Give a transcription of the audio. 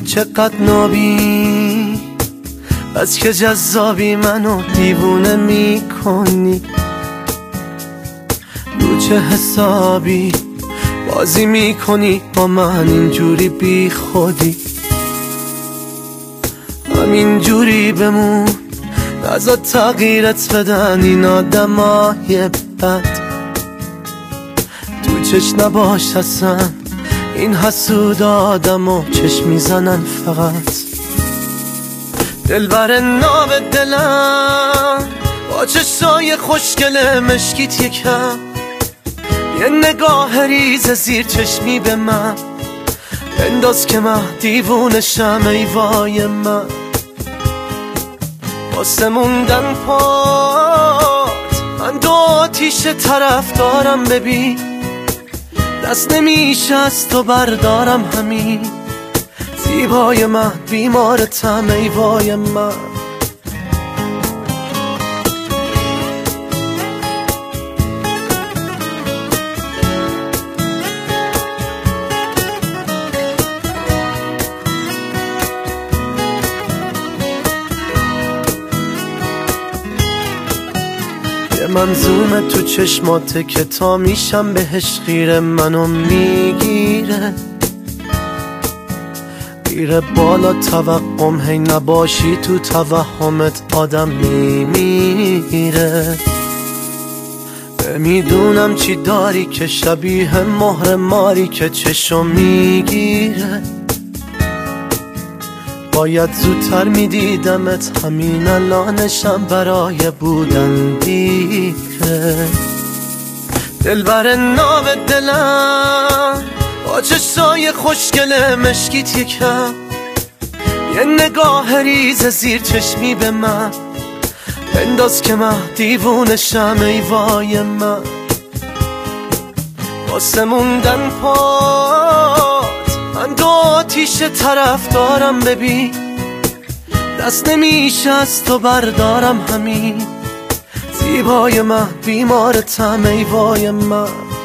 چقدر نابی، بس که جذابی، منو دیوونه میکنی. رو چه حسابی بازی میکنی با من اینجوری بی خودی؟ همینجوری بمون، نذار تغییرت بدن این آدمای بد. تو چش نباش اصلا، این حسود آدمو چشم میزنن فقط. دلبر ناب دلم با چشای خوشگل مشکیت یکم، یه نگاه ریز زیر چشمی به من بنداز که من دیوونشم. ای وای من واسه موندن پات، من دو آتیش طرف دارم. ببین دست نمیشه از تو بردارم، همین زیبای من بیمارتم. ای وای من منظومه تو چشماته که تا میشم بهش خیره، منو میگیره میره بالا توقم. هی نباشی تو توهمت آدم میمیره. نمیدونم چی داری که شبیه مهر ماری که چشم میگیره. باید زودتر میدیدمت، همین الانشم برای بودن دیره. دلبر ناب دلم با چشای خوشگل مشکیت یکم، یه نگاه ریز زیر چشمی به من بنداز که من دیوونشم. ای وای من واسه موندن پات، من دو آتیش طرف دارم. ببین دست نمیشه از تو بردارم، همین زیبای من بیمارتم. ای وای من